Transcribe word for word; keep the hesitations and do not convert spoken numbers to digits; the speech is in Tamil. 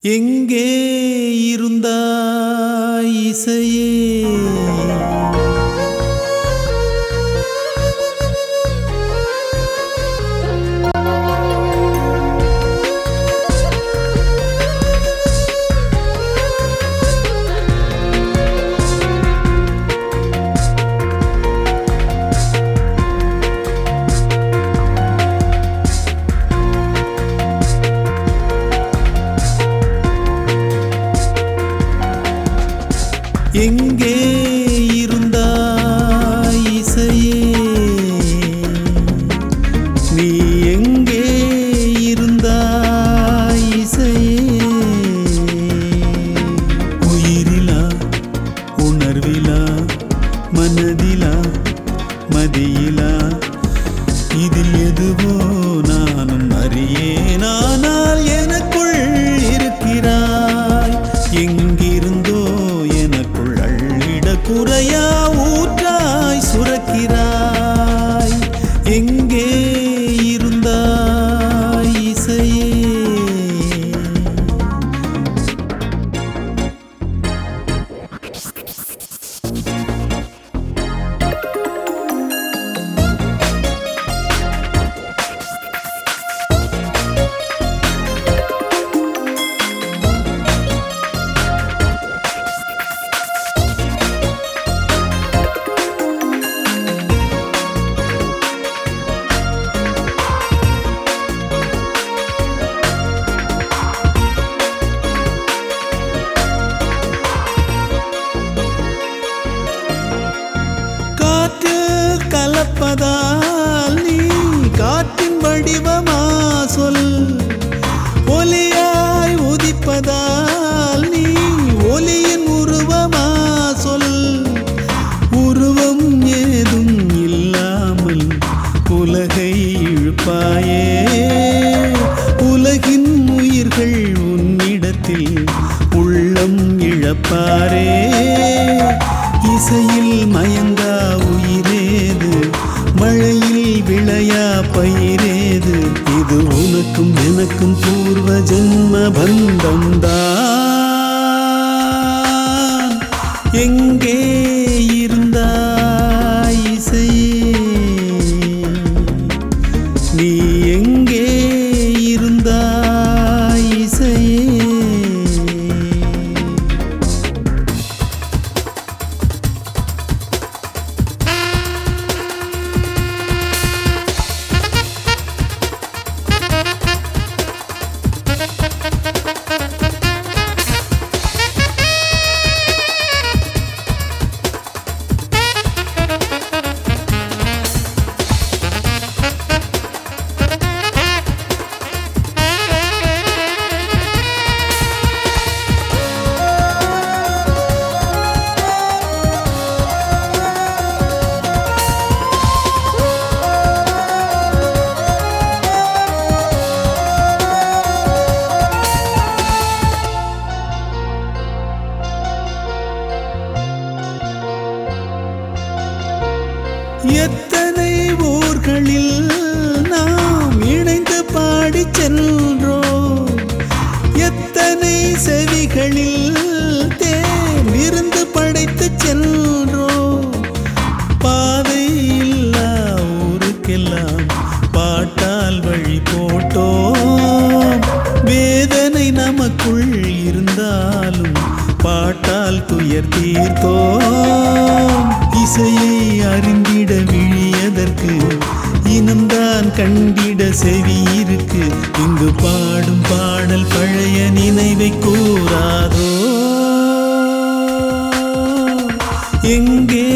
எங்கே இருந்தாய் இசையே? எங்கே இருந்தாய் இசையே? நீ எங்கே இருந்தாய் இசையே? உயிரிலா உணர்விலா மனதிலா மதியிலா இதில் எதுவோ நானும் அறியேன். ஆனால் எனக்குள் இருக்கிறாய். எங்கிருந்தோ எனக்குள் அள்ளிட குறையா ஊற்றாய் சுரக்கிறாய். எங்கே இருந்தாய் இசையே? கலப்பதால் நீ காற்றின் வடிவமா சொல். ஒலியாய் உதிப்பதால் நீ ஒலியின் உருவமா சொல். உருவம் ஏதும் இல்லாமல் உலகை இழுப்பாயே. உலகின் உயிர்கள் உன்னிடத்தில் உள்ளம் இழப்பாரே. இசையில் மயங்கா உயிரேது, மழையில் விளையா பயிரேது. இது உனக்கும் எனக்கும் பூர்வ ஜென்ம பந்தம்தான். எங்கே இருந்தாய் இசையே? நீ எங்கே இருந்தாய் இசையே? எத்தனை ஊர்களில் நாம் இணைந்து பாடிச் சென்றோம். எத்தனை செவிகளில் தேன் விருந்து படைத்து சென்றோம். பாதை இல்லா ஊருக்கெல்லாம் பாட்டால் வழி போட்டோம். வேதனை நமக்குள் இருந்தாலும் பாட்டால் துயர் தீர்த்தோம். இசையை அறிந்திட விழியதற்கு இனம்தான் கண்டிட செவி இருக்கு. இங்கு பாடும் பாடல் பழைய நினைவை கூறாதோ? எங்கே